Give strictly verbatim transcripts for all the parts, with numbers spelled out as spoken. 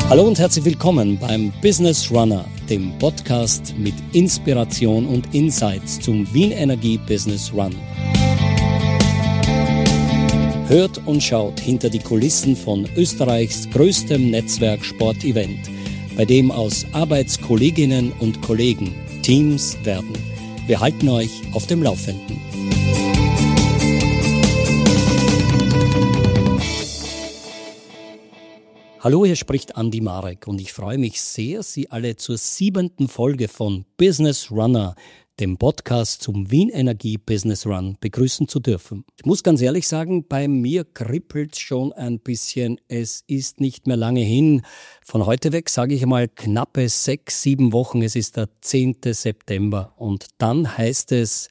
Hallo und herzlich willkommen beim Business Runner, dem Podcast mit Inspiration und Insights zum Wien Energie Business Run. Hört und schaut hinter die Kulissen von Österreichs größtem Netzwerk-Sport-Event, bei dem aus Arbeitskolleginnen und Kollegen Teams werden. Wir halten euch auf dem Laufenden. Hallo, hier spricht Andi Marek und ich freue mich sehr, Sie alle zur siebenten Folge von Business Runner, dem Podcast zum Wien Energie Business Run, begrüßen zu dürfen. Ich muss ganz ehrlich sagen, bei mir kribbelt schon ein bisschen. Es ist nicht mehr lange hin. Von heute weg sage ich mal knappe sechs, sieben Wochen. Es ist der zehnte September und dann heißt es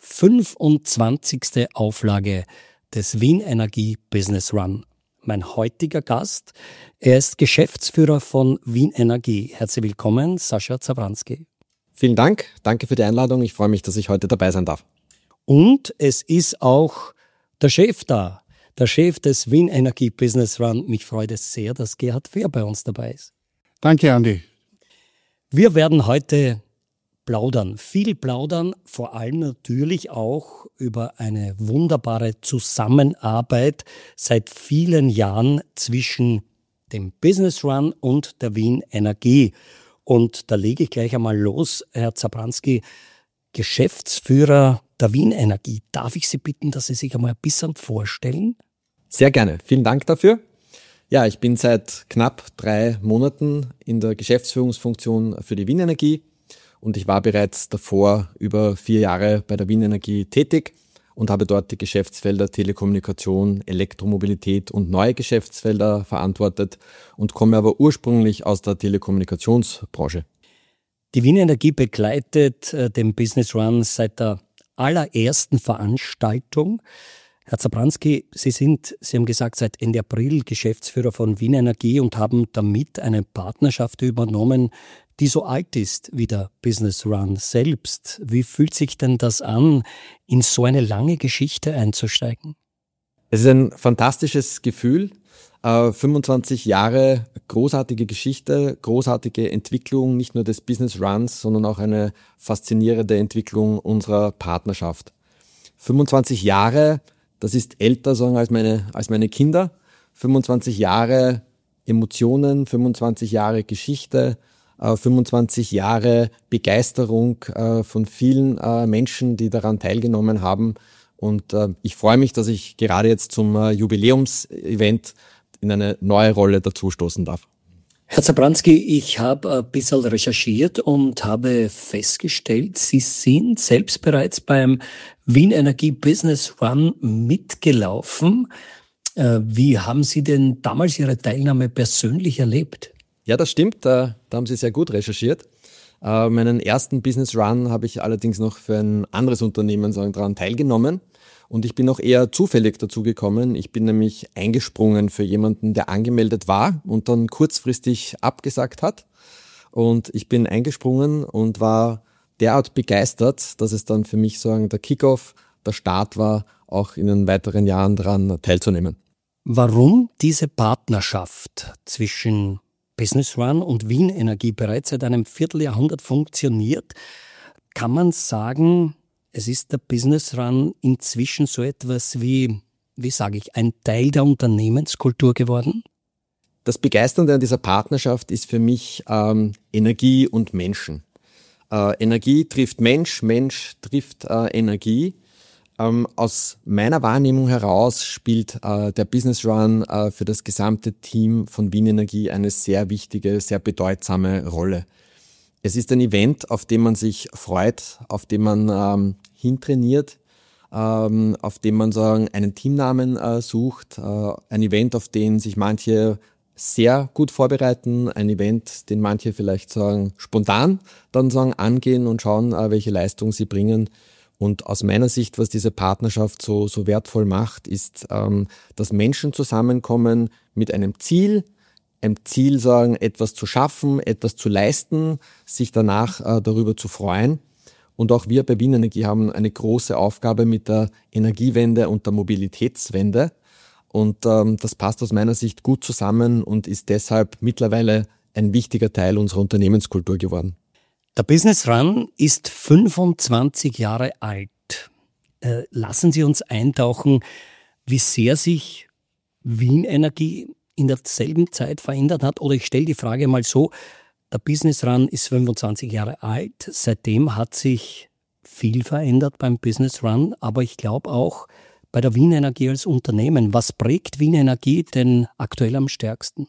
fünfundzwanzigste Auflage des Wien Energie Business Run. Mein heutiger Gast, er ist Geschäftsführer von Wien Energie. Herzlich willkommen, Sascha Zabranski. Vielen Dank, danke für die Einladung. Ich freue mich, dass ich heute dabei sein darf. Und es ist auch der Chef da, der Chef des Wien Energie Business Run. Mich freut es sehr, dass Gerhard Fehr bei uns dabei ist. Danke, Andi. Wir werden heute plaudern, viel plaudern, vor allem natürlich auch über eine wunderbare Zusammenarbeit seit vielen Jahren zwischen dem Business Run und der Wien Energie. Und da lege ich gleich einmal los, Herr Zabranski, Geschäftsführer der Wien Energie. Darf ich Sie bitten, dass Sie sich einmal ein bisschen vorstellen? Sehr gerne, vielen Dank dafür. Ja, ich bin seit knapp drei Monaten in der Geschäftsführungsfunktion für die Wien Energie. Und ich war bereits davor über vier Jahre bei der Wien Energie tätig und habe dort die Geschäftsfelder Telekommunikation, Elektromobilität und neue Geschäftsfelder verantwortet und komme aber ursprünglich aus der Telekommunikationsbranche. Die Wien Energie begleitet äh, den Business Run seit der allerersten Veranstaltung. Herr Zabranski, Sie sind, Sie haben gesagt, seit Ende April Geschäftsführer von Wien Energie und haben damit eine Partnerschaft übernommen, die so alt ist wie der Business Run selbst. Wie fühlt sich denn das an, in so eine lange Geschichte einzusteigen? Es ist ein fantastisches Gefühl. Äh, fünfundzwanzig Jahre großartige Geschichte, großartige Entwicklung, nicht nur des Business Runs, sondern auch eine faszinierende Entwicklung unserer Partnerschaft. fünfundzwanzig Jahre, das ist älter sagen als meine, als meine Kinder. fünfundzwanzig Jahre Emotionen, fünfundzwanzig Jahre Geschichte, fünfundzwanzig Jahre Begeisterung äh, von vielen äh, Menschen, die daran teilgenommen haben. Und äh, ich freue mich, dass ich gerade jetzt zum äh, Jubiläumsevent in eine neue Rolle dazustoßen darf. Herr Zabranski, ich habe ein bisschen recherchiert und habe festgestellt, Sie sind selbst bereits beim Wien Energie Business Run mitgelaufen. Äh, wie haben Sie denn damals Ihre Teilnahme persönlich erlebt? Ja, das stimmt. Da, da haben Sie sehr gut recherchiert. Äh, meinen ersten Business Run habe ich allerdings noch für ein anderes Unternehmen sagen, daran teilgenommen. Und ich bin auch eher zufällig dazu gekommen. Ich bin nämlich eingesprungen für jemanden, der angemeldet war und dann kurzfristig abgesagt hat. Und ich bin eingesprungen und war derart begeistert, dass es dann für mich sagen, der Kickoff, der Start war, auch in den weiteren Jahren daran teilzunehmen. Warum diese Partnerschaft zwischen Business Run und Wien Energie bereits seit einem Vierteljahrhundert funktioniert, kann man sagen, es ist der Business Run inzwischen so etwas wie, wie sage ich, ein Teil der Unternehmenskultur geworden? Das Begeisternde an dieser Partnerschaft ist für mich ähm, Energie und Menschen. Äh, Energie trifft Mensch, Mensch trifft äh, Energie. Ähm, aus meiner Wahrnehmung heraus spielt äh, der Business Run äh, für das gesamte Team von Wien Energie eine sehr wichtige, sehr bedeutsame Rolle. Es ist ein Event, auf dem man sich freut, auf dem man ähm, hintrainiert, ähm, auf dem man sagen, einen Teamnamen äh, sucht, äh, ein Event, auf den sich manche sehr gut vorbereiten, ein Event, den manche vielleicht sagen spontan dann sagen angehen und schauen, äh, welche Leistung sie bringen. Und aus meiner Sicht, was diese Partnerschaft so, so wertvoll macht, ist, ähm, dass Menschen zusammenkommen mit einem Ziel, einem Ziel sagen, etwas zu schaffen, etwas zu leisten, sich danach äh, darüber zu freuen. Und auch wir bei Wien Energie haben eine große Aufgabe mit der Energiewende und der Mobilitätswende. Und ähm, das passt aus meiner Sicht gut zusammen und ist deshalb mittlerweile ein wichtiger Teil unserer Unternehmenskultur geworden. Der Business Run ist fünfundzwanzig Jahre alt. Äh, lassen Sie uns eintauchen, wie sehr sich Wien Energie in derselben Zeit verändert hat. Oder ich stelle die Frage mal so, der Business Run ist fünfundzwanzig Jahre alt. Seitdem hat sich viel verändert beim Business Run, aber ich glaube auch bei der Wien Energie als Unternehmen. Was prägt Wien Energie denn aktuell am stärksten?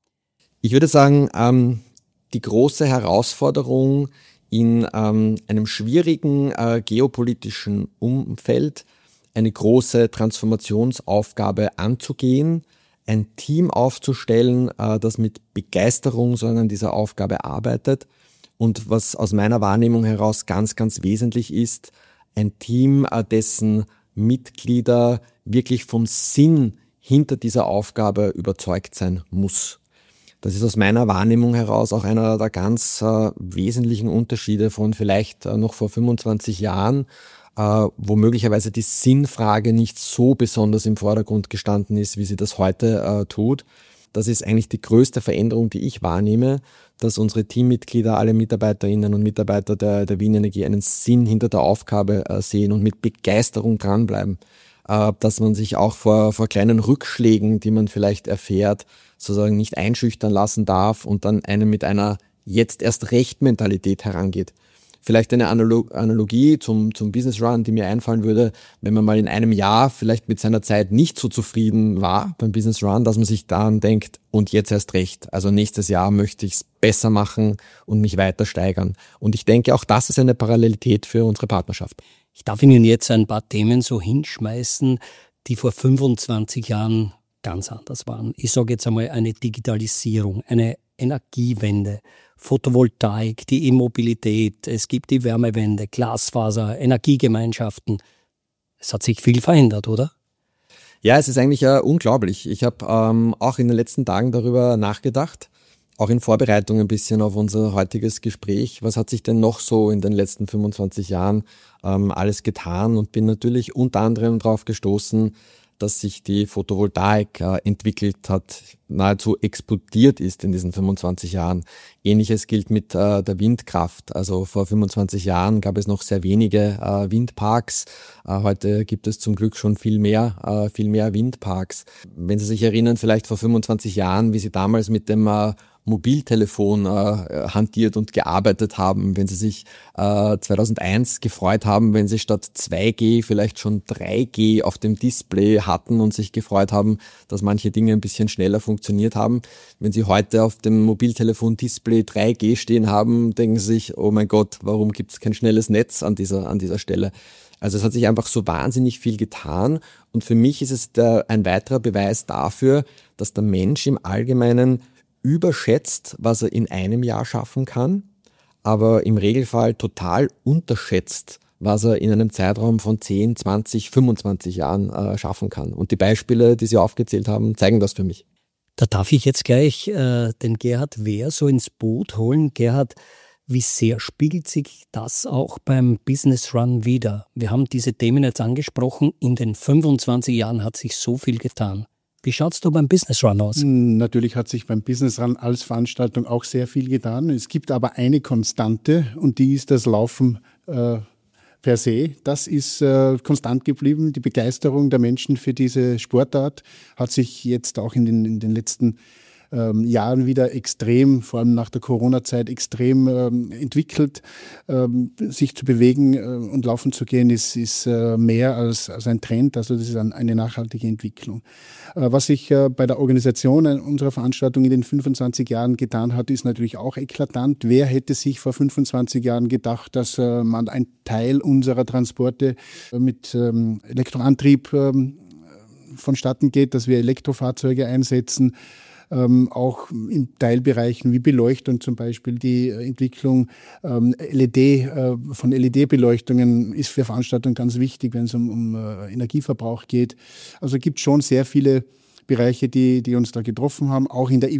Ich würde sagen, ähm, die große Herausforderung in ähm, einem schwierigen äh, geopolitischen Umfeld, eine große Transformationsaufgabe anzugehen, ein Team aufzustellen, äh, das mit Begeisterung so an dieser Aufgabe arbeitet und was aus meiner Wahrnehmung heraus ganz, ganz wesentlich ist, ein Team, äh, dessen Mitglieder wirklich vom Sinn hinter dieser Aufgabe überzeugt sein muss. Das ist aus meiner Wahrnehmung heraus auch einer der ganz äh, wesentlichen Unterschiede von vielleicht äh, noch vor fünfundzwanzig Jahren, äh, wo möglicherweise die Sinnfrage nicht so besonders im Vordergrund gestanden ist, wie sie das heute äh, tut. Das ist eigentlich die größte Veränderung, die ich wahrnehme, dass unsere Teammitglieder, alle Mitarbeiterinnen und Mitarbeiter der, der Wien Energie einen Sinn hinter der Aufgabe äh, sehen und mit Begeisterung dranbleiben. Äh, dass man sich auch vor, vor kleinen Rückschlägen, die man vielleicht erfährt, sozusagen nicht einschüchtern lassen darf und dann einem mit einer jetzt erst recht Mentalität herangeht. Vielleicht eine Analog- Analogie zum, zum Business Run, die mir einfallen würde, wenn man mal in einem Jahr vielleicht mit seiner Zeit nicht so zufrieden war beim Business Run, dass man sich dann denkt, und jetzt erst recht. Also nächstes Jahr möchte ich es besser machen und mich weiter steigern. Und ich denke, auch das ist eine Parallelität für unsere Partnerschaft. Ich darf Ihnen jetzt ein paar Themen so hinschmeißen, die vor fünfundzwanzig Jahren ganz anders waren. Ich sage jetzt einmal eine Digitalisierung, eine Energiewende, Photovoltaik, die E-Mobilität, es gibt die Wärmewende, Glasfaser, Energiegemeinschaften. Es hat sich viel verändert, oder? Ja, es ist eigentlich äh, unglaublich. Ich habe ähm, auch in den letzten Tagen darüber nachgedacht, auch in Vorbereitung ein bisschen auf unser heutiges Gespräch. Was hat sich denn noch so in den letzten fünfundzwanzig Jahren ähm, alles getan? Und bin natürlich unter anderem darauf gestoßen, dass sich die Photovoltaik äh, entwickelt hat, nahezu explodiert ist in diesen fünfundzwanzig Jahren. Ähnliches gilt mit äh, der Windkraft. Also vor fünfundzwanzig Jahren gab es noch sehr wenige äh, Windparks. Äh, heute gibt es zum Glück schon viel mehr, äh, viel mehr Windparks. Wenn Sie sich erinnern, vielleicht vor fünfundzwanzig Jahren, wie Sie damals mit dem äh, Mobiltelefon äh, hantiert und gearbeitet haben, wenn sie sich äh, zweitausendeins gefreut haben, wenn sie statt zwei G vielleicht schon drei G auf dem Display hatten und sich gefreut haben, dass manche Dinge ein bisschen schneller funktioniert haben. Wenn sie heute auf dem Mobiltelefon-Display drei G stehen haben, denken sie sich, oh mein Gott, warum gibt es kein schnelles Netz an dieser, an dieser Stelle? Also es hat sich einfach so wahnsinnig viel getan und für mich ist es der, ein weiterer Beweis dafür, dass der Mensch im Allgemeinen überschätzt, was er in einem Jahr schaffen kann, aber im Regelfall total unterschätzt, was er in einem Zeitraum von zehn, zwanzig, fünfundzwanzig Jahren äh, schaffen kann. Und die Beispiele, die Sie aufgezählt haben, zeigen das für mich. Da darf ich jetzt gleich äh, den Gerhard Wehr so ins Boot holen. Gerhard, wie sehr spiegelt sich das auch beim Business Run wider? Wir haben diese Themen jetzt angesprochen. In den fünfundzwanzig Jahren hat sich so viel getan. Wie schaut es da beim Business Run aus? Natürlich hat sich beim Business Run als Veranstaltung auch sehr viel getan. Es gibt aber eine Konstante und die ist das Laufen äh, per se. Das ist äh, konstant geblieben. Die Begeisterung der Menschen für diese Sportart hat sich jetzt auch in den, in den letzten ähm, Jahren wieder extrem, vor allem nach der Corona-Zeit, extrem ähm, entwickelt. Ähm, sich zu bewegen äh, und laufen zu gehen, ist, ist äh, mehr als, als ein Trend. Also das ist ein, eine nachhaltige Entwicklung. Äh, was sich äh, bei der Organisation unserer Veranstaltung in den fünfundzwanzig Jahren getan hat, ist natürlich auch eklatant. Wer hätte sich vor fünfundzwanzig Jahren gedacht, dass äh, man einen Teil unserer Transporte äh, mit ähm, Elektroantrieb ähm, vonstatten geht, dass wir Elektrofahrzeuge einsetzen, Ähm, auch in Teilbereichen wie Beleuchtung zum Beispiel. Die Entwicklung ähm, L E D, äh, von L E D-Beleuchtungen ist für Veranstaltungen ganz wichtig, wenn es um, um äh, Energieverbrauch geht. Also es gibt schon sehr viele Bereiche, die, die uns da getroffen haben. Auch in der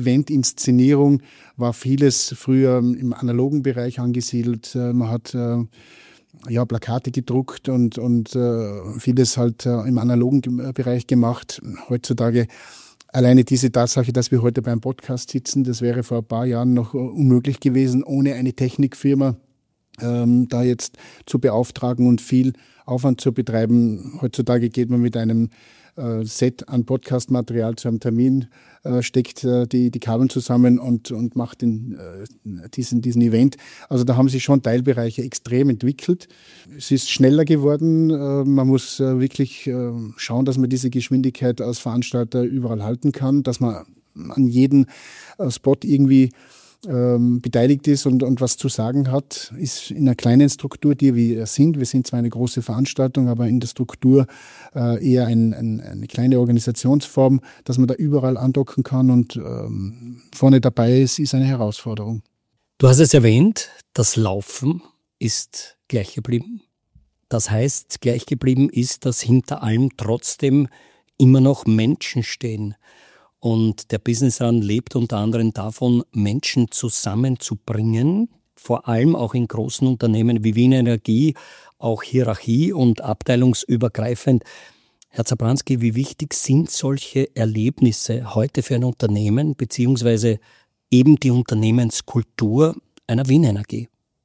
Event-Inszenierung war vieles früher im analogen Bereich angesiedelt. Äh, man hat äh, ja, Plakate gedruckt und, und äh, vieles halt äh, im analogen Bereich gemacht. Heutzutage alleine diese Tatsache, dass wir heute beim Podcast sitzen, das wäre vor ein paar Jahren noch unmöglich gewesen, ohne eine Technikfirma ähm, da jetzt zu beauftragen und viel Aufwand zu betreiben. Heutzutage geht man mit einem äh, Set an Podcast-Material zu einem Termin, äh, steckt äh, die, die Kabel zusammen und, und macht den, äh, diesen, diesen Event. Also da haben sich schon Teilbereiche extrem entwickelt. Es ist schneller geworden. Äh, man muss äh, wirklich äh, schauen, dass man diese Geschwindigkeit als Veranstalter überall halten kann, dass man an jedem äh, Spot irgendwie ähm, beteiligt ist und, und was zu sagen hat, ist in einer kleinen Struktur, die wir sind. Wir sind zwar eine große Veranstaltung, aber in der Struktur äh, eher ein, ein, eine kleine Organisationsform, dass man da überall andocken kann und ähm, vorne dabei ist, ist eine Herausforderung. Du hast es erwähnt, das Laufen ist gleich geblieben. Das heißt, gleich geblieben ist, dass hinter allem trotzdem immer noch Menschen stehen. Und der Business Run lebt unter anderem davon, Menschen zusammenzubringen, vor allem auch in großen Unternehmen wie Wien Energie, auch hierarchie- und abteilungsübergreifend. Herr Zabranski, wie wichtig sind solche Erlebnisse heute für ein Unternehmen, beziehungsweise eben die Unternehmenskultur einer Wien Energie?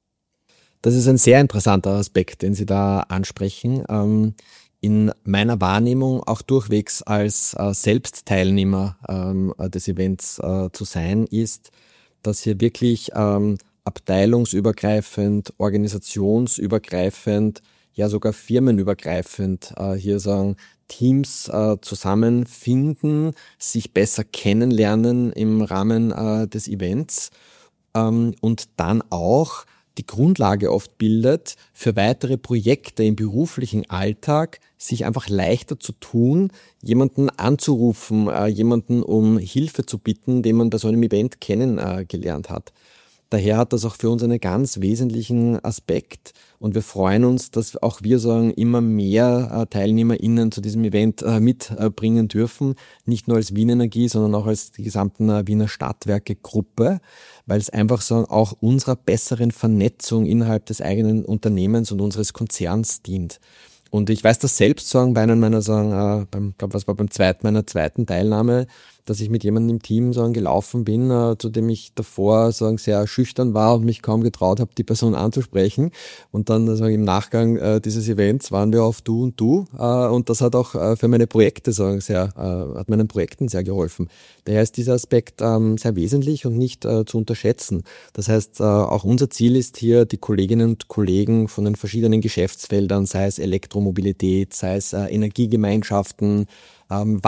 Das ist ein sehr interessanter Aspekt, den Sie da ansprechen. Ähm, in meiner Wahrnehmung auch durchwegs als äh, Selbstteilnehmer ähm, des Events äh, zu sein, ist, dass hier wirklich ähm, abteilungsübergreifend, organisationsübergreifend, ja sogar firmenübergreifend äh, hier sagen, Teams äh, zusammenfinden, sich besser kennenlernen im Rahmen äh, des Events ähm, und dann auch die Grundlage oft bildet, für weitere Projekte im beruflichen Alltag sich einfach leichter zu tun, jemanden anzurufen, äh, jemanden um Hilfe zu bitten, den man bei so einem Event kennengelernt äh, hat. Daher hat das auch für uns einen ganz wesentlichen Aspekt und wir freuen uns, dass auch wir sagen, immer mehr äh, TeilnehmerInnen zu diesem Event äh, mitbringen äh, dürfen, nicht nur als Wien Energie, sondern auch als die gesamten äh, Wiener Stadtwerke-Gruppe, weil es einfach so auch unserer besseren Vernetzung innerhalb des eigenen Unternehmens und unseres Konzerns dient. Und ich weiß das selbst sagen, bei einem meiner, sagen, äh, beim, glaub, was war beim zweiten, meiner zweiten Teilnahme, dass ich mit jemandem im Team sagen, gelaufen bin, äh, zu dem ich davor sagen, sehr schüchtern war und mich kaum getraut habe, die Person anzusprechen. Und dann sagen, im Nachgang äh, dieses Events waren wir auf Du und Du. Äh, und das hat auch äh, für meine Projekte sagen, sehr, äh, hat meinen Projekten sehr geholfen. Daher ist dieser Aspekt ähm, sehr wesentlich und nicht äh, zu unterschätzen. Das heißt, äh, auch unser Ziel ist hier, die Kolleginnen und Kollegen von den verschiedenen Geschäftsfeldern, sei es Elektromobilität, sei es äh, Energiegemeinschaften, ähm,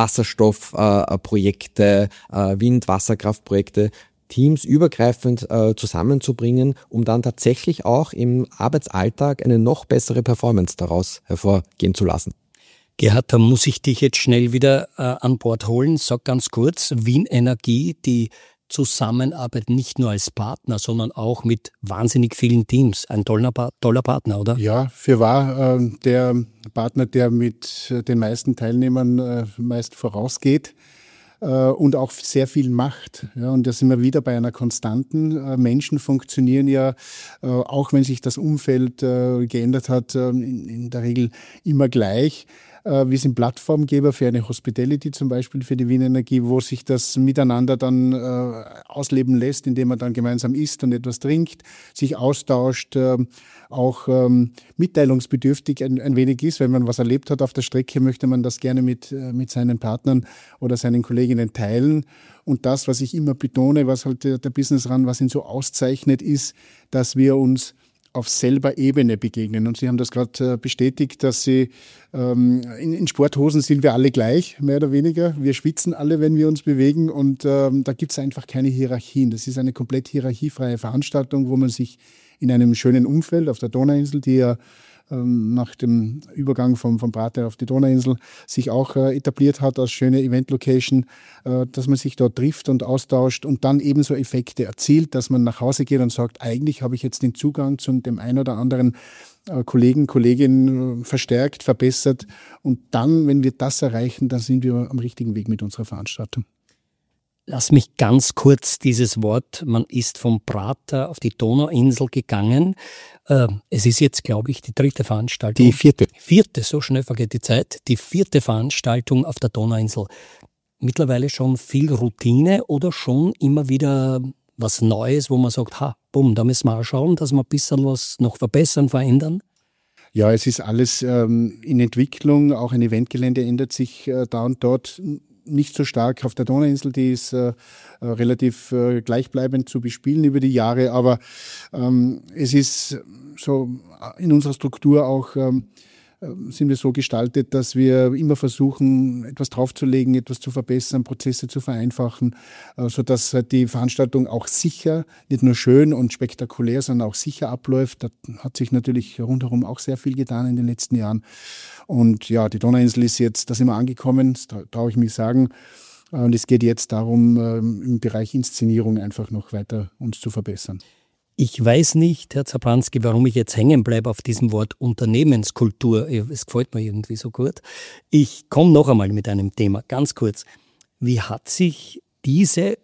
Wasserstoffprojekte, äh, äh, Wind-, Wasserkraftprojekte, Teams übergreifend äh, zusammenzubringen, um dann tatsächlich auch im Arbeitsalltag eine noch bessere Performance daraus hervorgehen zu lassen. Gerhard, da muss ich dich jetzt schnell wieder äh, an Bord holen. Sag ganz kurz, Wien Energie, die Zusammenarbeit nicht nur als Partner, sondern auch mit wahnsinnig vielen Teams. Ein toller, toller Partner, oder? Ja, für wahr äh, der Partner, der mit den meisten Teilnehmern äh, meist vorausgeht äh, und auch sehr viel macht. Ja, und da sind wir wieder bei einer konstanten. Äh, Menschen funktionieren ja, äh, auch wenn sich das Umfeld äh, geändert hat, äh, in, in der Regel immer gleich. Wir sind Plattformgeber für eine Hospitality, zum Beispiel für die Wien Energie, wo sich das miteinander dann äh, ausleben lässt, indem man dann gemeinsam isst und etwas trinkt, sich austauscht, äh, auch ähm, mitteilungsbedürftig ein, ein wenig ist. Wenn man was erlebt hat auf der Strecke, möchte man das gerne mit, äh, mit seinen Partnern oder seinen Kolleginnen teilen. Und das, was ich immer betone, was halt der, der Business Run, was ihn so auszeichnet, ist, dass wir uns auf selber Ebene begegnen. Und Sie haben das gerade äh, bestätigt, dass Sie ähm, in, in Sporthosen sind wir alle gleich, mehr oder weniger. Wir schwitzen alle, wenn wir uns bewegen und ähm, da gibt es einfach keine Hierarchien. Das ist eine komplett hierarchiefreie Veranstaltung, wo man sich in einem schönen Umfeld auf der Donauinsel, die ja ähm, nach dem Übergang vom, vom Prater auf die Donauinsel sich auch äh, etabliert hat als schöne Event-Location, äh, dass man sich dort trifft und austauscht und dann ebenso Effekte erzielt, dass man nach Hause geht und sagt, eigentlich habe ich jetzt den Zugang zu dem einen oder anderen äh, Kollegen, Kollegin äh, verstärkt, verbessert. Und dann, wenn wir das erreichen, dann sind wir am richtigen Weg mit unserer Veranstaltung. Lass mich ganz kurz dieses Wort, man ist vom Prater auf die Donauinsel gegangen. Äh, es ist jetzt, glaube ich, die dritte Veranstaltung. Die vierte. Vierte, so schnell vergeht die Zeit. Die vierte Veranstaltung auf der Donauinsel. Mittlerweile schon viel Routine oder schon immer wieder was Neues, wo man sagt, ha, bumm, da müssen wir auch schauen, dass wir ein bisschen was noch verbessern, verändern? Ja, es ist alles ähm, in Entwicklung. Auch ein Eventgelände ändert sich äh, da und dort. Nicht so stark auf der Donauinsel, die ist äh, relativ äh, gleichbleibend zu bespielen über die Jahre, aber ähm, es ist so in unserer Struktur auch, ähm, sind wir so gestaltet, dass wir immer versuchen, etwas draufzulegen, etwas zu verbessern, Prozesse zu vereinfachen, äh, sodass halt die Veranstaltung auch sicher, nicht nur schön und spektakulär, sondern auch sicher abläuft. Da hat sich natürlich rundherum auch sehr viel getan in den letzten Jahren. Und ja, die Donauinsel ist jetzt, da sind wir angekommen, das traue ich mich sagen. Und es geht jetzt darum, im Bereich Inszenierung einfach noch weiter uns zu verbessern. Ich weiß nicht, Herr Zabranski, warum ich jetzt hängen bleibe auf diesem Wort Unternehmenskultur. Es gefällt mir irgendwie so gut. Ich komme noch einmal mit einem Thema, ganz kurz. Wie hat sich diese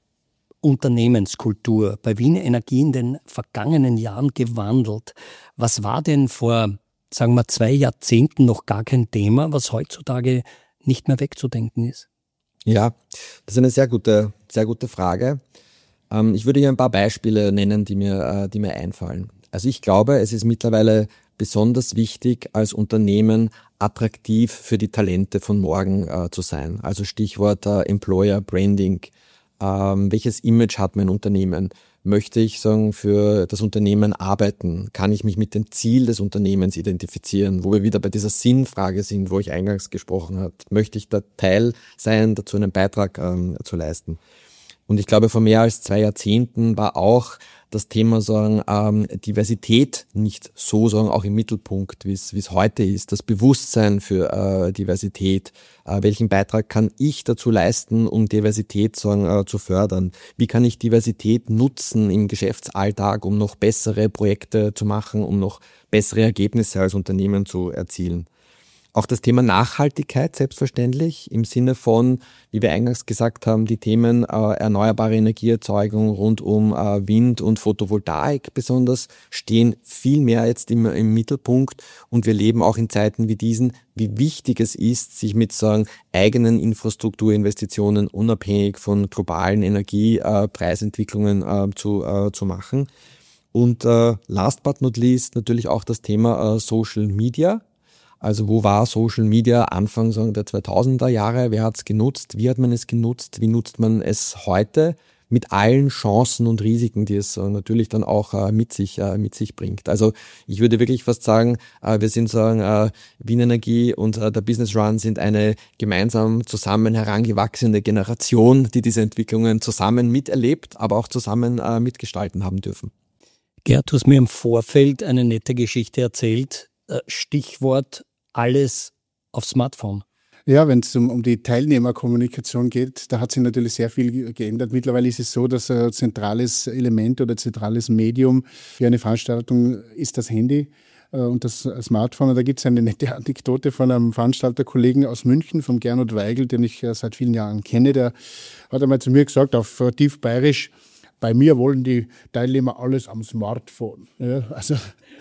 Unternehmenskultur bei Wien Energie in den vergangenen Jahren gewandelt? Was war denn vor, sagen wir, zwei Jahrzehnten noch gar kein Thema, was heutzutage nicht mehr wegzudenken ist? Ja, das ist eine sehr gute, sehr gute Frage. Ähm, ich würde hier ein paar Beispiele nennen, die mir, äh, die mir einfallen. Also ich glaube, es ist mittlerweile besonders wichtig, als Unternehmen attraktiv für die Talente von morgen äh, zu sein. Also Stichwort äh, Employer Branding. Ähm, welches Image hat mein Unternehmen? Möchte ich sagen, für das Unternehmen arbeiten? Kann ich mich mit dem Ziel des Unternehmens identifizieren? Wo wir wieder bei dieser Sinnfrage sind, wo ich eingangs gesprochen habe. Möchte ich da Teil sein, dazu einen Beitrag ähm, zu leisten? Und ich glaube, vor mehr als zwei Jahrzehnten war auch das Thema sagen, ähm, Diversität nicht so sagen, auch im Mittelpunkt, wie es wie es heute ist. Das Bewusstsein für äh, Diversität. Äh, welchen Beitrag kann ich dazu leisten, um Diversität sagen, äh, zu fördern? Wie kann ich Diversität nutzen im Geschäftsalltag, um noch bessere Projekte zu machen, um noch bessere Ergebnisse als Unternehmen zu erzielen? Auch das Thema Nachhaltigkeit selbstverständlich im Sinne von, wie wir eingangs gesagt haben, die Themen äh, erneuerbare Energieerzeugung rund um äh, Wind und Photovoltaik besonders stehen viel mehr jetzt im, im Mittelpunkt und wir leben auch in Zeiten wie diesen, wie wichtig es ist, sich mit sagen, eigenen Infrastrukturinvestitionen unabhängig von globalen Energiepreisentwicklungen äh, äh, zu, äh, zu machen. Und äh, last but not least natürlich auch das Thema äh, Social Media. Also wo war Social Media Anfang sagen, der zweitausender Jahre? Wer hat es genutzt? Wie hat man es genutzt? Wie nutzt man es heute? Mit allen Chancen und Risiken, die es äh, natürlich dann auch äh, mit sich äh, mit sich bringt. Also ich würde wirklich fast sagen, äh, wir sind sagen, äh, Wien Energie und äh, der Business Run sind eine gemeinsam zusammen herangewachsene Generation, die diese Entwicklungen zusammen miterlebt, aber auch zusammen äh, mitgestalten haben dürfen. Gerd, du hast mir im Vorfeld eine nette Geschichte erzählt. Stichwort alles auf Smartphone. Ja, wenn es um, um die Teilnehmerkommunikation geht, da hat sich natürlich sehr viel geändert. Mittlerweile ist es so, dass ein zentrales Element oder zentrales Medium für eine Veranstaltung ist das Handy äh, und das Smartphone. Und da gibt es eine nette Anekdote von einem Veranstalterkollegen aus München, vom Gernot Weigel, den ich äh, seit vielen Jahren kenne. Der hat einmal zu mir gesagt, auf äh, tief bayerisch, bei mir wollen die Teilnehmer alles am Smartphone. Ja, also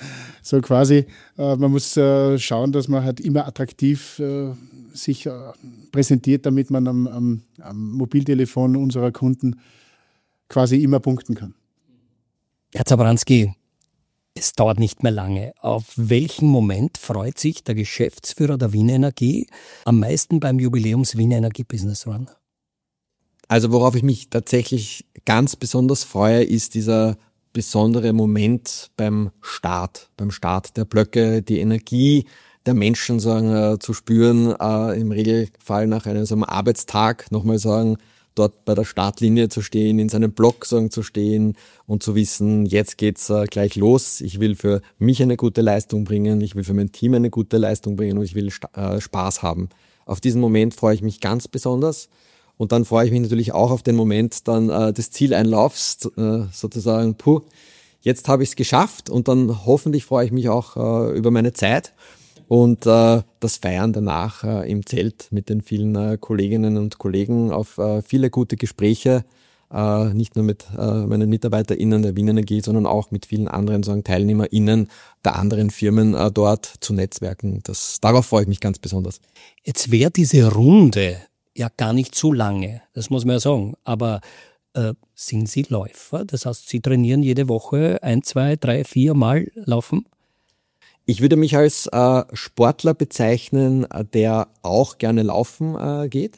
so quasi, äh, man muss äh, schauen, dass man halt immer attraktiv äh, sich äh, präsentiert, damit man am, am, am Mobiltelefon unserer Kunden quasi immer punkten kann. Herr Zabranski, es dauert nicht mehr lange. Auf welchen Moment freut sich der Geschäftsführer der Wien Energie am meisten beim Jubiläums Wien Energie Business Run? Also worauf ich mich tatsächlich ganz besonders freue, ist dieser besondere Moment beim Start, beim Start der Blöcke, die Energie der Menschen sagen, äh, zu spüren, äh, im Regelfall nach einem so einem Arbeitstag nochmal sagen, dort bei der Startlinie zu stehen, in seinem Block sagen, zu stehen und zu wissen, jetzt geht's äh, gleich los. Ich will für mich eine gute Leistung bringen, ich will für mein Team eine gute Leistung bringen und ich will äh, Spaß haben. Auf diesen Moment freue ich mich ganz besonders. Und dann freue ich mich natürlich auch auf den Moment dann äh, des Zieleinlaufs, äh, sozusagen, puh, jetzt habe ich es geschafft und dann hoffentlich freue ich mich auch äh, über meine Zeit Und äh, das Feiern danach äh, im Zelt mit den vielen äh, Kolleginnen und Kollegen auf äh, viele gute Gespräche, äh, nicht nur mit äh, meinen MitarbeiterInnen der Wien Energie, sondern auch mit vielen anderen sagen, TeilnehmerInnen der anderen Firmen äh, dort zu netzwerken. Das, darauf freue ich mich ganz besonders. Jetzt wäre diese Runde ja gar nicht so lange, das muss man ja sagen, aber äh, sind Sie Läufer? Das heißt, Sie trainieren jede Woche ein, zwei, drei, vier Mal laufen? Ich würde mich als äh, Sportler bezeichnen, der auch gerne laufen äh, geht.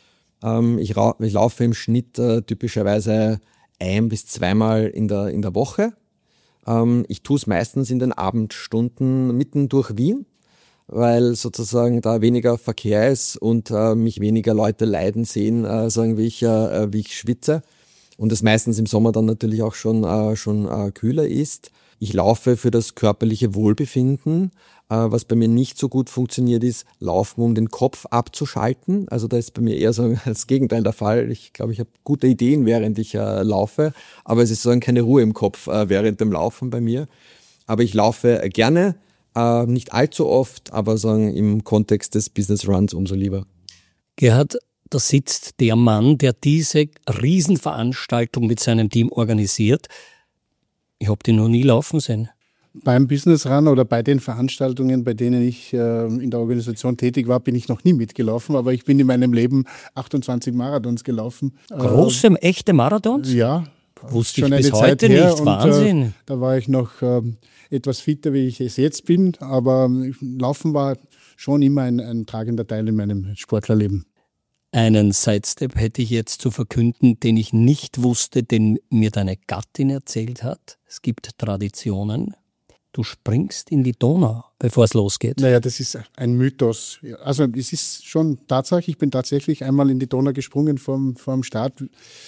Ähm, ich, ra- ich laufe im Schnitt äh, typischerweise ein- bis zweimal in der, in der Woche. Ähm, ich tue es meistens in den Abendstunden mitten durch Wien, weil sozusagen da weniger Verkehr ist und äh, mich weniger Leute leiden sehen, äh, sagen, wie ich, äh, wie ich schwitze. Und es meistens im Sommer dann natürlich auch schon, äh, schon äh, kühler ist. Ich laufe für das körperliche Wohlbefinden. Äh, was bei mir nicht so gut funktioniert, ist Laufen, um den Kopf abzuschalten. Also da ist bei mir eher so das Gegenteil der Fall. Ich glaube, ich habe gute Ideen, während ich äh, laufe, aber es ist so keine Ruhe im Kopf äh, während dem Laufen bei mir. Aber ich laufe gerne, äh, nicht allzu oft, aber sagen im Kontext des Business Runs umso lieber. Gerhard, da sitzt der Mann, der diese Riesenveranstaltung mit seinem Team organisiert. Ich habe die noch nie laufen sehen. Beim Business Run oder bei den Veranstaltungen, bei denen ich äh, in der Organisation tätig war, bin ich noch nie mitgelaufen, aber ich bin in meinem Leben achtundzwanzig Marathons gelaufen. Große, äh, echte Marathons? Ja. Wusste ich bis heute nicht. Und, Wahnsinn. Äh, da war ich noch äh, etwas fitter, wie ich es jetzt bin, aber Laufen war schon immer ein, ein tragender Teil in meinem Sportlerleben. Einen Sidestep hätte ich jetzt zu verkünden, den ich nicht wusste, den mir deine Gattin erzählt hat. Es gibt Traditionen. Du springst in die Donau, bevor es losgeht. Naja, das ist ein Mythos. Also es ist schon Tatsache, ich bin tatsächlich einmal in die Donau gesprungen vorm, vorm Start,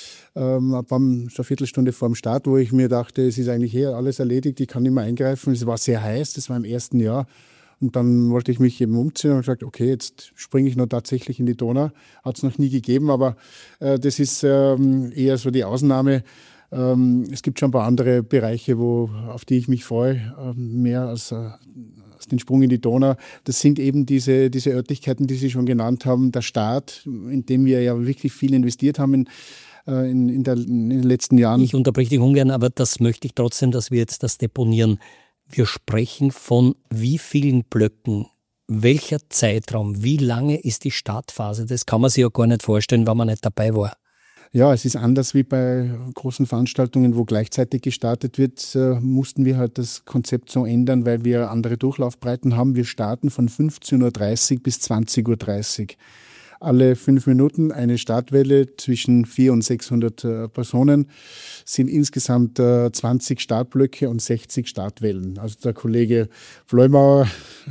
ähm, ab um, so eine Viertelstunde vorm Start, wo ich mir dachte, es ist eigentlich hier alles erledigt, ich kann nicht mehr eingreifen. Es war sehr heiß, das war im ersten Jahr. Und dann wollte ich mich eben umziehen und gesagt, okay, jetzt springe ich noch tatsächlich in die Donau. Hat es noch nie gegeben, aber äh, das ist ähm, eher so die Ausnahme. Ähm, es gibt schon ein paar andere Bereiche, wo, auf die ich mich freue, äh, mehr als, äh, als den Sprung in die Donau. Das sind eben diese, diese Örtlichkeiten, die Sie schon genannt haben. Der Staat, in dem wir ja wirklich viel investiert haben in, äh, in, in, der, in den letzten Jahren. Ich unterbreche dich ungern, aber das möchte ich trotzdem, dass wir jetzt das deponieren. Wir sprechen von wie vielen Blöcken, welcher Zeitraum, wie lange ist die Startphase? Das kann man sich ja gar nicht vorstellen, wenn man nicht dabei war. Ja, es ist anders wie bei großen Veranstaltungen, wo gleichzeitig gestartet wird, äh, mussten wir halt das Konzept so ändern, weil wir andere Durchlaufbreiten haben. Wir starten von fünfzehn Uhr dreißig bis zwanzig Uhr dreißig. Alle fünf Minuten eine Startwelle zwischen vierhundert und sechshundert äh, Personen, sind insgesamt äh, zwanzig Startblöcke und sechzig Startwellen. Also der Kollege Floimauer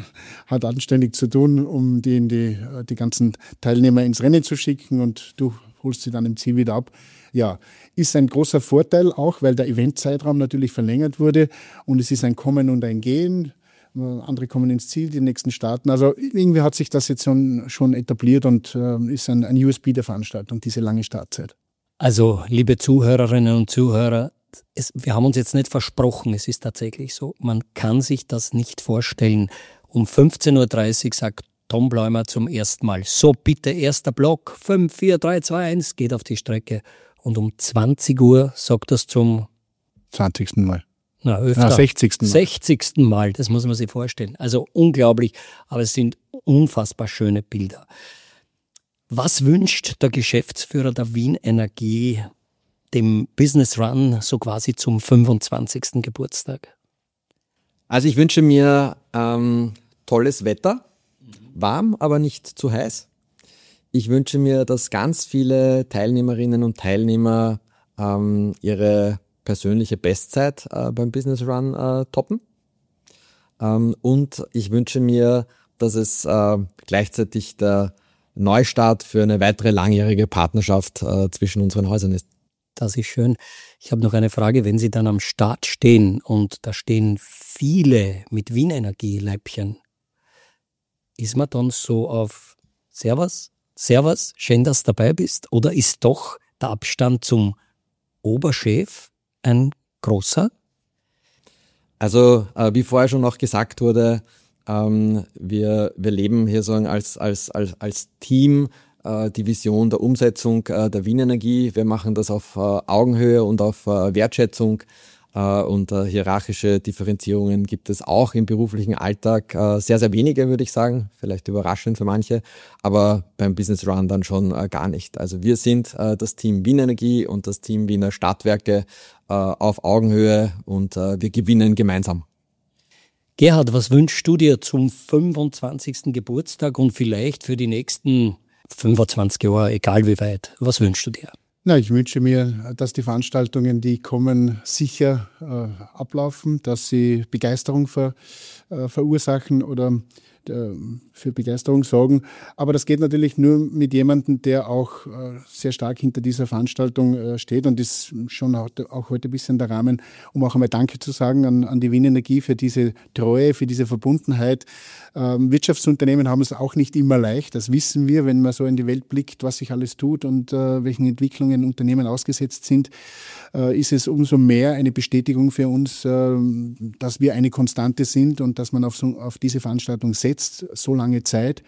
hat anständig zu tun, um die, die, die ganzen Teilnehmer ins Rennen zu schicken, und du holst sie dann im Ziel wieder ab. Ja, ist ein großer Vorteil auch, weil der Eventzeitraum natürlich verlängert wurde und es ist ein Kommen und ein Gehen. Andere kommen ins Ziel, die nächsten starten. Also irgendwie hat sich das jetzt schon, schon etabliert und äh, ist ein, ein U S P der Veranstaltung, diese lange Startzeit. Also, liebe Zuhörerinnen und Zuhörer, es, wir haben uns jetzt nicht versprochen, es ist tatsächlich so, man kann sich das nicht vorstellen. Um fünfzehn Uhr dreißig sagt Tom Bleumer zum ersten Mal, so bitte erster Block, fünf, vier, drei, zwei, eins, geht auf die Strecke. Und um zwanzig Uhr sagt das zum zwanzigsten Mal. Na, öfter. Ah, sechzigsten Mal. sechzigsten Mal, das muss man sich vorstellen. Also unglaublich, aber es sind unfassbar schöne Bilder. Was wünscht der Geschäftsführer der Wien Energie dem Business Run so quasi zum fünfundzwanzigsten Geburtstag? Also ich wünsche mir ähm, tolles Wetter, warm, aber nicht zu heiß. Ich wünsche mir, dass ganz viele Teilnehmerinnen und Teilnehmer ähm, ihre persönliche Bestzeit äh, beim Business Run äh, toppen. Ähm, und ich wünsche mir, dass es äh, gleichzeitig der Neustart für eine weitere langjährige Partnerschaft äh, zwischen unseren Häusern ist. Das ist schön. Ich habe noch eine Frage. Wenn Sie dann am Start stehen und da stehen viele mit Wien Energie Leibchen, ist man dann so auf Servus, Servus, schön, dass du dabei bist? Oder ist doch der Abstand zum Oberchef ein großer? Also, äh, wie vorher schon auch gesagt wurde, Ähm, wir, wir leben hier sagen als, als, als, als Team äh, die Vision der Umsetzung äh, der Wien Energie. Wir machen das auf äh, Augenhöhe und auf äh, Wertschätzung. Uh, und uh, hierarchische Differenzierungen gibt es auch im beruflichen Alltag. Uh, sehr, sehr wenige, würde ich sagen. Vielleicht überraschend für manche, aber beim Business Run dann schon uh, gar nicht. Also wir sind uh, das Team Wien Energie und das Team Wiener Stadtwerke uh, auf Augenhöhe und uh, wir gewinnen gemeinsam. Gerhard, was wünschst du dir zum fünfundzwanzigsten Geburtstag und vielleicht für die nächsten fünfundzwanzig Jahre, egal wie weit? Was wünschst du dir? Na, ich wünsche mir, dass die Veranstaltungen, die kommen, sicher äh, ablaufen, dass sie Begeisterung ver, äh, verursachen oder äh, für Begeisterung sorgen. Aber das geht natürlich nur mit jemandem, der auch äh, sehr stark hinter dieser Veranstaltung äh, steht und ist schon auch, auch heute ein bisschen der Rahmen, um auch einmal Danke zu sagen an, an die Wien Energie für diese Treue, für diese Verbundenheit. Ähm, Wirtschaftsunternehmen haben es auch nicht immer leicht, das wissen wir, wenn man so in die Welt blickt, was sich alles tut und äh, welchen Entwicklungen Unternehmen ausgesetzt sind, äh, ist es umso mehr eine Bestätigung für uns, äh, dass wir eine Konstante sind und dass man auf, so, auf diese Veranstaltung setzt, so lange Zeit.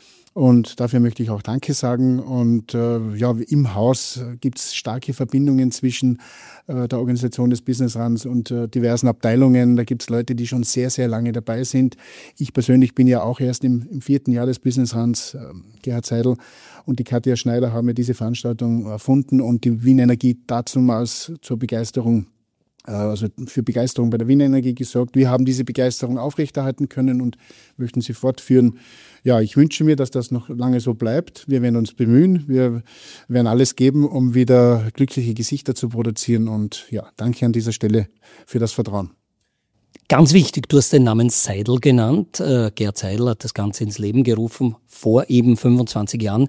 Und dafür möchte ich auch Danke sagen. Und äh, ja, im Haus gibt es starke Verbindungen zwischen äh, der Organisation des Business Runs und äh, diversen Abteilungen. Da gibt es Leute, die schon sehr, sehr lange dabei sind. Ich persönlich bin ja auch erst im, im vierten Jahr des Business Runs. Äh, Gerhard Seidel und die Katja Schneider haben ja diese Veranstaltung erfunden und die Wien Energie dazumals zur Begeisterung also für Begeisterung bei der Wien Energie gesorgt. Wir haben diese Begeisterung aufrechterhalten können und möchten sie fortführen. Ja, ich wünsche mir, dass das noch lange so bleibt. Wir werden uns bemühen. Wir werden alles geben, um wieder glückliche Gesichter zu produzieren. Und ja, danke an dieser Stelle für das Vertrauen. Ganz wichtig, du hast den Namen Seidel genannt. Äh, Gerhard Seidel hat das Ganze ins Leben gerufen, vor eben fünfundzwanzig Jahren.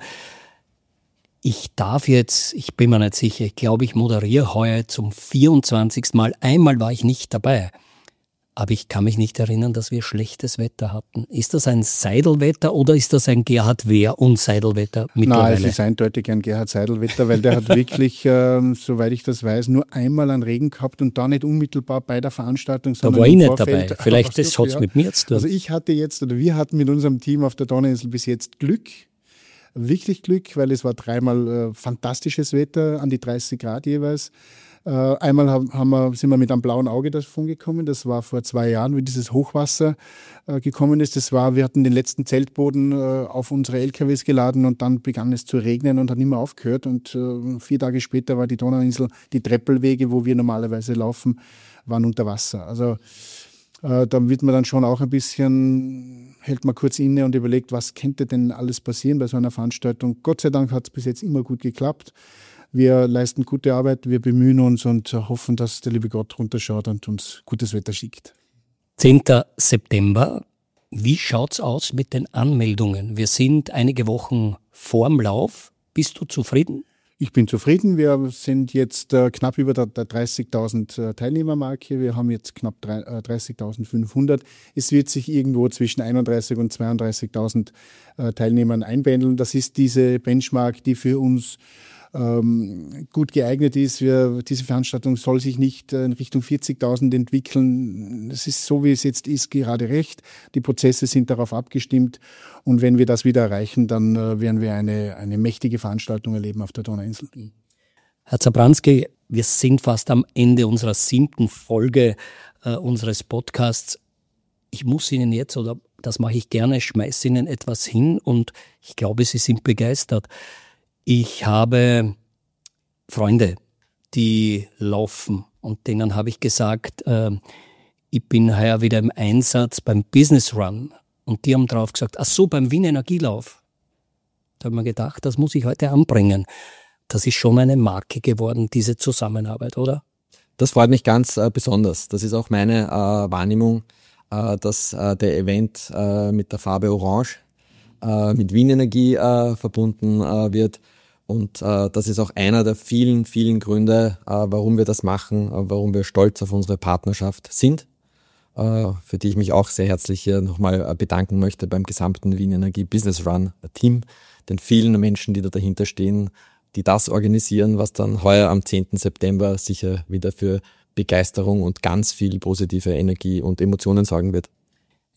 Ich darf jetzt, ich bin mir nicht sicher, ich glaube, ich moderiere heuer zum vierundzwanzigsten Mal. Einmal war ich nicht dabei, aber ich kann mich nicht erinnern, dass wir schlechtes Wetter hatten. Ist das ein Seidelwetter oder ist das ein Gerhard Wehr und Seidelwetter mittlerweile? Nein, es ist eindeutig ein Gerhard Seidelwetter, weil der hat wirklich, äh, soweit ich das weiß, nur einmal einen Regen gehabt und da nicht unmittelbar bei der Veranstaltung, sondern da war ich nicht Vorfeld. dabei. Vielleicht das hat es ja. mit mir zu tun. Also ich hatte jetzt, oder wir hatten mit unserem Team auf der Donauinsel bis jetzt Glück. Wirklich Glück, weil es war dreimal äh, fantastisches Wetter, an die dreißig Grad jeweils. Äh, einmal haben, haben wir, sind wir mit einem blauen Auge davon gekommen. Das war vor zwei Jahren, wie dieses Hochwasser äh, gekommen ist. Das war, wir hatten den letzten Zeltboden äh, auf unsere L K Ws geladen und dann begann es zu regnen und hat nicht mehr aufgehört. Und äh, vier Tage später war die Donauinsel, die Treppelwege, wo wir normalerweise laufen, waren unter Wasser. Also äh, da wird man dann schon auch ein bisschen, hält man kurz inne und überlegt, was könnte denn alles passieren bei so einer Veranstaltung. Gott sei Dank hat es bis jetzt immer gut geklappt. Wir leisten gute Arbeit, wir bemühen uns und hoffen, dass der liebe Gott runterschaut und uns gutes Wetter schickt. zehnten September. Wie schaut's aus mit den Anmeldungen? Wir sind einige Wochen vorm Lauf. Bist du zufrieden? Ich bin zufrieden. Wir sind jetzt äh, knapp über der, der dreißigtausend äh, Teilnehmermarke. Wir haben jetzt knapp äh, dreißigtausendfünfhundert. Es wird sich irgendwo zwischen einunddreißigtausend und zweiunddreißigtausend äh, Teilnehmern einpendeln. Das ist diese Benchmark, die für uns ähm, gut geeignet ist. Wir, diese Veranstaltung soll sich nicht äh, in Richtung vierzigtausend entwickeln. Es ist so, wie es jetzt ist, gerade recht. Die Prozesse sind darauf abgestimmt. Und wenn wir das wieder erreichen, dann äh, werden wir eine, eine mächtige Veranstaltung erleben auf der Donauinsel. Herr Zabranski, wir sind fast am Ende unserer siebten Folge äh, unseres Podcasts. Ich muss Ihnen jetzt, oder das mache ich gerne, schmeiße Ihnen etwas hin und ich glaube, Sie sind begeistert. Ich habe Freunde, die laufen und denen habe ich gesagt, äh, ich bin heuer wieder im Einsatz beim Business Run und die haben drauf gesagt, ach so, beim Wien Energielauf. Da habe ich mir gedacht, das muss ich heute anbringen. Das ist schon eine Marke geworden, diese Zusammenarbeit, oder? Das freut mich ganz äh, besonders. Das ist auch meine äh, Wahrnehmung, äh, dass äh, der Event äh, mit der Farbe Orange äh, mit Wien Energie äh, verbunden äh, wird. Und äh, das ist auch einer der vielen, vielen Gründe, äh, warum wir das machen, äh, warum wir stolz auf unsere Partnerschaft sind, äh, für die ich mich auch sehr herzlich hier nochmal äh, bedanken möchte beim gesamten Wien Energie Business Run Team, den vielen Menschen, die da dahinter stehen, die das organisieren, was dann heuer am zehnten September sicher wieder für Begeisterung und ganz viel positive Energie und Emotionen sorgen wird.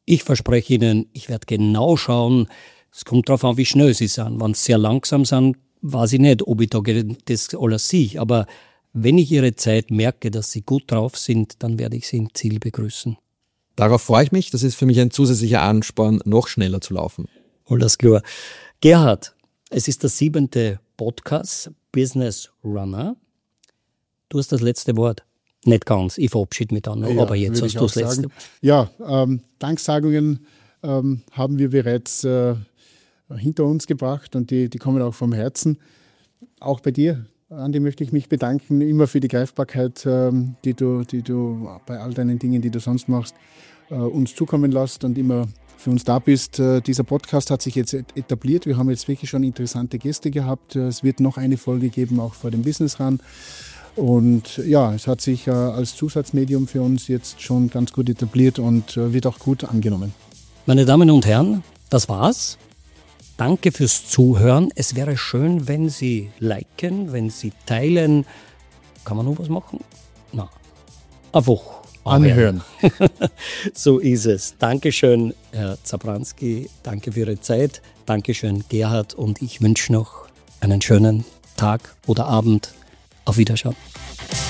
Ich verspreche Ihnen, ich werde genau schauen, es kommt darauf an, wie schnell Sie sind. Wenn Sie sehr langsam sind, weiß ich nicht, ob ich da das alles sehe. Aber wenn ich Ihre Zeit merke, dass Sie gut drauf sind, dann werde ich Sie im Ziel begrüßen. Darauf freue ich mich. Das ist für mich ein zusätzlicher Ansporn, noch schneller zu laufen. Alles klar. Gerhard, es ist der siebente Podcast, Business Runner. Du hast das letzte Wort. Nicht ganz, ich verabschiede mich dann noch, ja, aber jetzt hast du das letzte Wort. Ja, ähm, Danksagungen ähm, haben wir bereits äh, hinter uns gebracht und die, die kommen auch vom Herzen. Auch bei dir, Andi, möchte ich mich bedanken, immer für die Greifbarkeit, ähm, die, du, die du bei all deinen Dingen, die du sonst machst, äh, uns zukommen lässt und immer für uns da bist. Äh, dieser Podcast hat sich jetzt etabliert. Wir haben jetzt wirklich schon interessante Gäste gehabt. Es wird noch eine Folge geben, auch vor dem Business Run. Und ja, es hat sich äh, als Zusatzmedium für uns jetzt schon ganz gut etabliert und äh, wird auch gut angenommen. Meine Damen und Herren, das war's. Danke fürs Zuhören. Es wäre schön, wenn Sie liken, wenn Sie teilen. Kann man noch was machen? Na, einfach anhören. So ist es. Dankeschön, Herr Zabranski. Danke für Ihre Zeit. Dankeschön, Gerhard. Und ich wünsche noch einen schönen Tag oder Abend. Auf Wiedersehen.